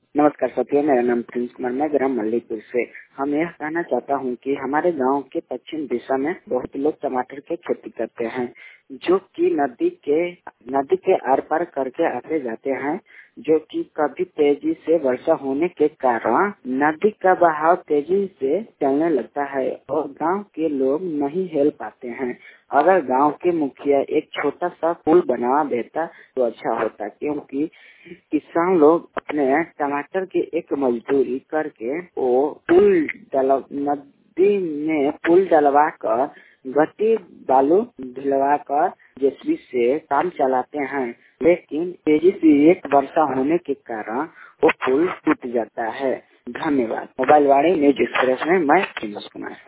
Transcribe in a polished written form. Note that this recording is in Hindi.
नमस्कार साथियों, मेरा नाम प्रिंस कुमार, मैं ग्राम मल्लीपुर से। हम यह कहना चाहता हूं कि हमारे गांव के पश्चिम दिशा में बहुत लोग टमाटर की खेती करते हैं, जो कि नदी के आर पार करके आते जाते हैं, जो कि कभी तेजी से वर्षा होने के कारण नदी का बहाव तेजी से चलने लगता है और गांव के लोग नहीं हिल पाते हैं। अगर गांव के मुखिया एक छोटा सा पुल बनवा देता तो अच्छा होता, क्योंकि किसान लोग अपने टमाटर की एक मजदूरी करके वो नदी में पुल डलवा कर गट्टी बालू ढलवा कर जेसीबी से काम चलाते हैं, लेकिन तेजी से एक वर्षा होने के कारण वो पुल टूट जाता है। धन्यवाद। मोबाइल वाणी न्यूज एक्सप्रेस में मैं प्रिंस कुमार।